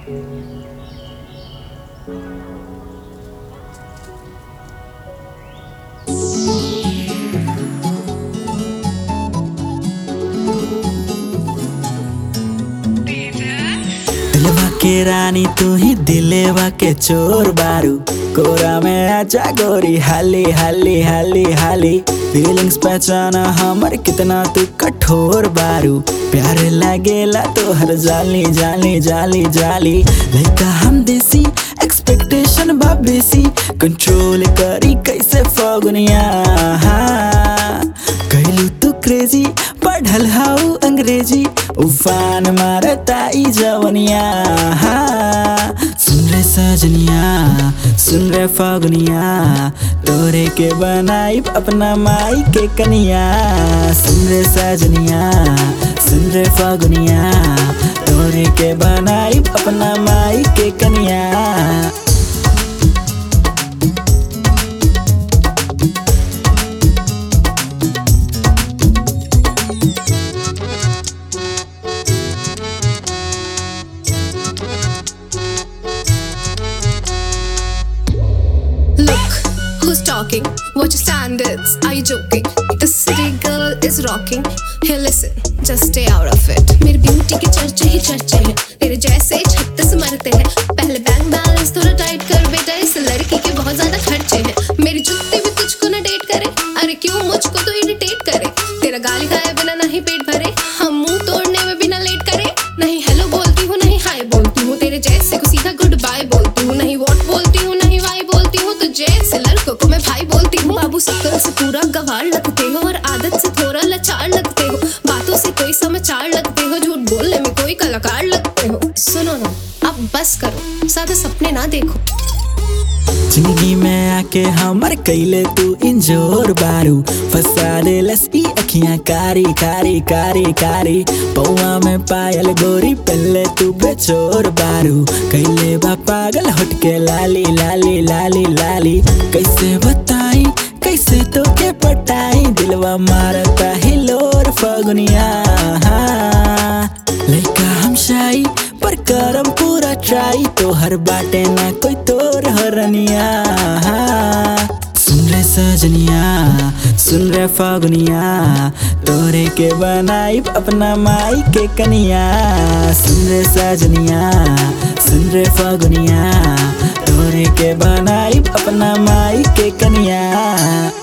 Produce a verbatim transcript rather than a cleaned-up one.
दिलवा के रानी तू ही दिलेवा के चोर बारू। कोरा में आजा गोरी हाली हाली हाली हाली। फीलिंग्स पहचाना हमर कितना तू कठोर बारू। प्यार लागेला तो हर जाली जाली जाली जाली। लइका हम देसी एक्सपेक्टेशन बा बेसी। कंट्रोल करी कैसे फगुनिया। कहलू तू क्रेजी पढ़ल हाउ अंग्रेजी। उफान मारता ई जवनिया। सुन रे सजनिया सुन रे फगुनिया। तोरे के बनाई अपना माई के कनिया। सुन रे सजनिया सुन रे फगुनिया। तोरे के बनाई अपना माई के कनिया। Who's talking? What your standards? Are you joking? The city girl is rocking. Hey listen, just stay out of it. मेरी ब्यूटी के चर्चे ही चर्चे हैं। तेरे जैसे छत्तीस मरते हैं। पहले बैंक बैलेंस थोड़ा टाइट कर बेटा। इस लड़की के बहुत ज्यादा खर्चे हैं। मेरी जुत्ती भी तुझको न डेट करे। अरे क्यों मुझको तो इरिटेट करे। तेरा गाली खाए बिना नहीं पेट भरे। हम मुंह तोड़ने में बिना लेट करे। नहीं हेलो बोलती हूँ नहीं हाय बोलती हूँ। तेरे जैसे को सीधा गुड बाय बोलती हूँ। नहीं वॉट बोलती हूँ नहीं वाई बोलती हूँ। तुझे जैसे लड़कों को मैं भाई बोलती हूँ। बाबू शक्ल से पूरा गवार लगते हो और आदत से थोड़ा लाचार लगते हो। बातों से कोई समाचार लगते हो। झूठ बोलने में कोई कलाकार लगते हो। सुनो ना अब बस करो। सादा सपने ना देखो। जिंदगी में आके हमर कैले तू इंजोर बारू। फसा दे लसी अखियां कारी कारी कारी कारी। पौआ में पायल गोरी पहले तू बेचोर बारू। कैले बा पागल हट के लाली लाली लाली लाली। कैसे बताई कैसे तो के पटाई। दिलवा मारता हिलोर फगुनिया। लइका हम शाई पर करम पूरा ट्राई। तो हर बाटे ना कोई तोर हरनिया। सुन रे सजनिया सुन रे फगुनिया। तोरे के बनाई अपना माई के कनिया। सुन रे सजनिया सुन रे फगुनिया। तोरे के बनाई अपना माई के कनिया।